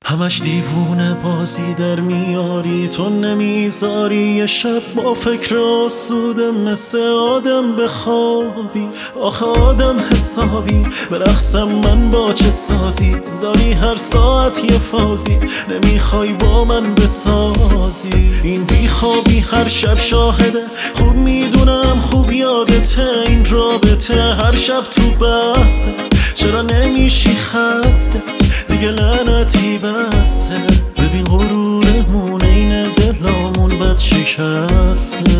همش دیوونه بازی در میاری، تو نمیذاری یه شب با فکر آسوده مثل آدم بخوابی. آخه آدم حسابی برقصم من با چه سازی، داری هر ساعت یه فازی، نمیخوای با من بسازی. این بیخوابی هر شب شاهده، خوب میدونم خوب یادته این رابطه، هر شب تو بحثه، چرا نمیشی خسته دیگه لعنتی بسته. ببین غرورمون اینه دلامون بد شکسته،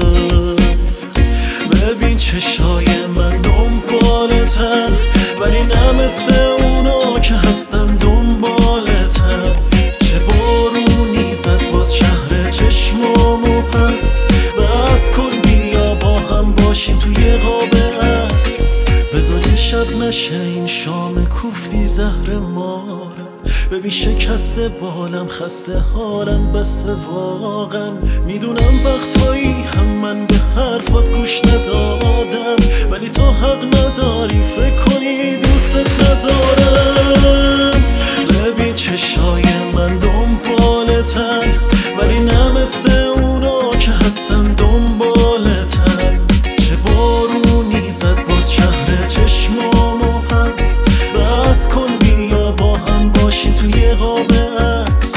ببین چشای من دنبالتن ولی نه مثل اونا که هستن دنبالتن. چه بارونی زد باز شهر چشمامو پس، بس کن بیا با هم باشیم توی قاب عکس. بذار یه شب نشه این شام کوفتی زهر مارم، ببین شکسته بالم خسته حالم بسته واقعا. میدونم وقتایی هم من به حرفات گوش ندادم، ولی تو حق نداری فکر کنی دوستت ندارم. ببین چشای من دنبالتن ولی نه مثل اونا که هستن دنبالتن. چه بارونی زد باز شهر چشمامو پس، بس کن بیا با هم باشیم توی قاب عکس.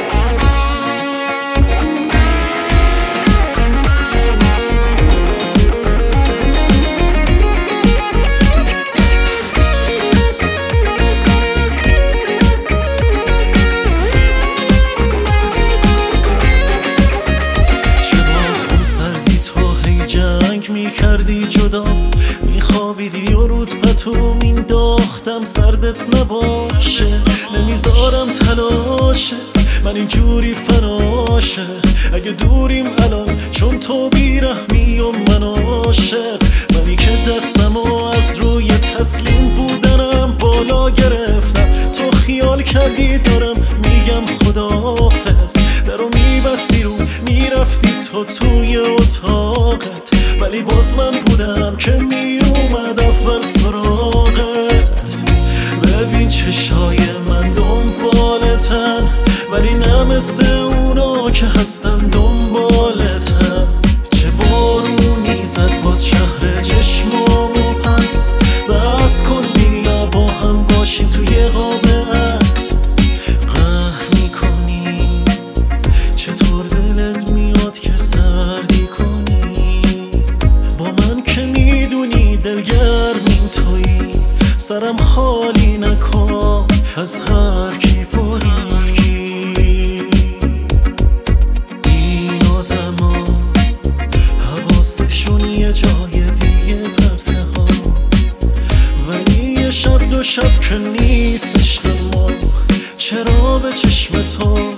میکردی جدا میخوابیدی و رود پتو مینداختم سردت نباشه، نمیذارم تلاشه من اینجوری فناشه. اگه دوریم الان چون تو بیرحمی و من عاشق، منی که دستمو از روی تسلیم بودنم بالا گرفتم، تو خیال کردی دارم میگم خداحافظ، درو میبستی رو میرفتی تو توی اتاقت، ولی باز من بودم که میومد اول سراغت. ببین چشای من دنبالتن ولی نه مثل اونا که هستن دنبالتن. چه بارونی زد باز شهر چشمامو پس، بس کن بیا با هم باشیم توی قاب عکس. قهر میکنی چطور دلت میاد که سردی کنی، با من که میدونی دلگرمین تویی. سرم خالی نکن از هر کی پری، این آدما حواسشون یه جای دیگه پرته ها، ولی یه شب دو شب که نیست عشق ما، چرا به چشم تو